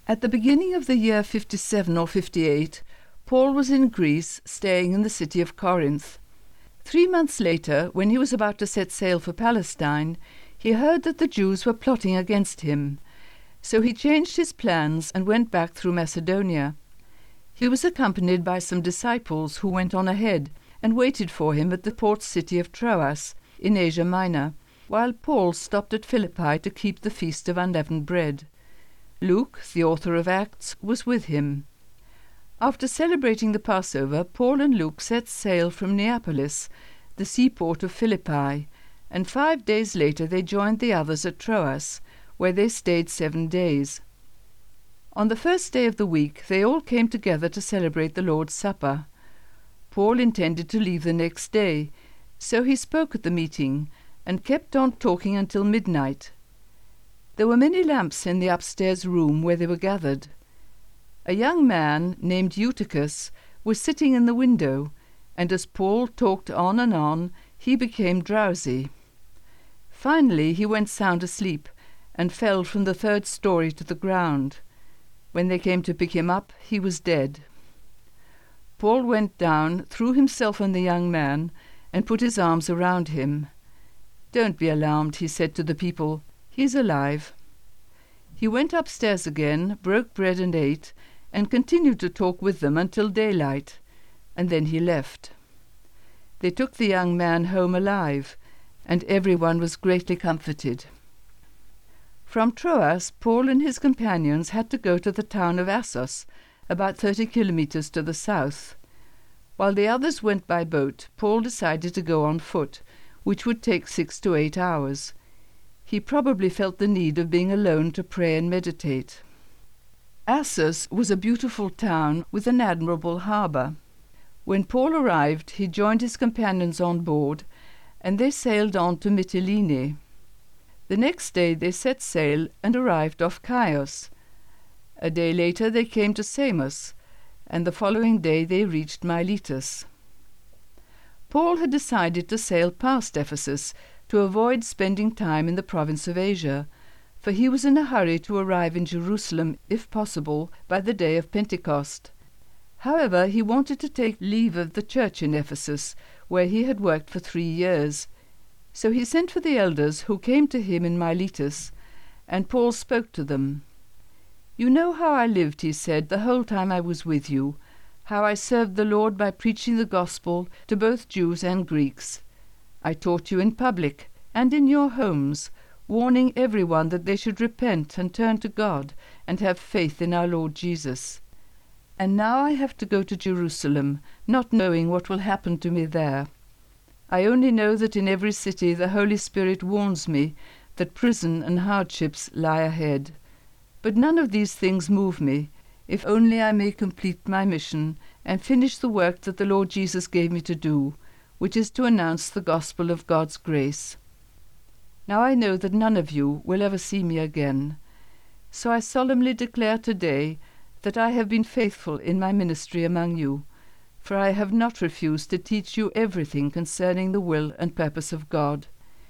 At the beginning of the year 57 or 58, Paul was in Greece, staying in the city of Corinth. 3 months later, when he was about to set sail for Palestine, he heard that the Jews were plotting against him. So he changed his plans and went back through Macedonia. He was accompanied by some disciples who went on ahead and waited for him at the port city of Troas in Asia Minor, while Paul stopped at Philippi to keep the Feast of Unleavened Bread. Luke, the author of Acts, was with him. After celebrating the Passover, Paul and Luke set sail from Neapolis, the seaport of Philippi, and 5 days later they joined the others at Troas, where they stayed 7 days. On the first day of the week they all came together to celebrate the Lord's Supper. Paul intended to leave the next day, so he spoke at the meeting and kept on talking until midnight. There were many lamps in the upstairs room where they were gathered. A young man named Eutychus was sitting in the window, and as Paul talked on and on, he became drowsy. Finally he went sound asleep and fell from the 3rd story to the ground. When they came to pick him up, he was dead. Paul went down, threw himself on the young man, and put his arms around him. "Don't be alarmed," he said to the people. "He's alive." He went upstairs again, broke bread and ate, and continued to talk with them until daylight, and then he left. They took the young man home alive, and everyone was greatly comforted. From Troas, Paul and his companions had to go to the town of Assos, about 30 kilometers to the south. While the others went by boat, Paul decided to go on foot, which would take 6 to 8 hours. He probably felt the need of being alone to pray and meditate. Assos was a beautiful town with an admirable harbour. When Paul arrived, he joined his companions on board, and they sailed on to Mytilene. The next day they set sail and arrived off Chios. A day later they came to Samos, and the following day they reached Miletus. Paul had decided to sail past Ephesus to avoid spending time in the province of Asia, for he was in a hurry to arrive in Jerusalem, if possible, by the day of Pentecost. However, he wanted to take leave of the church in Ephesus, where he had worked for 3 years. So he sent for the elders who came to him in Miletus, and Paul spoke to them. "You know how I lived," he said, "the whole time I was with you, how I served the Lord by preaching the gospel to both Jews and Greeks. I taught you in public and in your homes, warning everyone that they should repent and turn to God and have faith in our Lord Jesus. And now I have to go to Jerusalem, not knowing what will happen to me there. I only know that in every city the Holy Spirit warns me that prison and hardships lie ahead. But none of these things move me, if only I may complete my mission and finish the work that the Lord Jesus gave me to do, which is to announce the gospel of God's grace. Now I know that none of you will ever see me again. So I solemnly declare today that I have been faithful in my ministry among you, for I have not refused to teach you everything concerning the will and purpose of God.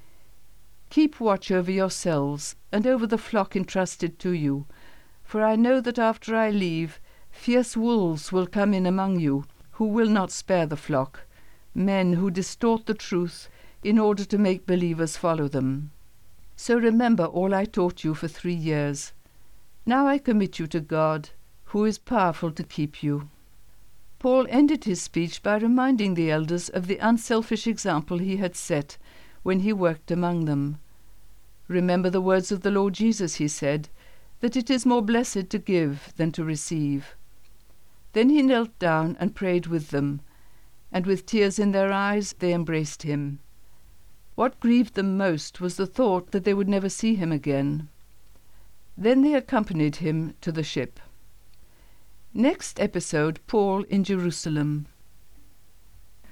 Keep watch over yourselves and over the flock entrusted to you, for I know that after I leave, fierce wolves will come in among you, who will not spare the flock, men who distort the truth in order to make believers follow them. So remember all I taught you for 3 years. Now I commit you to God, who is powerful to keep you." Paul ended his speech by reminding the elders of the unselfish example he had set when he worked among them. "Remember the words of the Lord Jesus," he said, "that it is more blessed to give than to receive." Then he knelt down and prayed with them, and with tears in their eyes they embraced him. What grieved them most was the thought that they would never see him again. Then they accompanied him to the ship. Next episode, Paul in Jerusalem.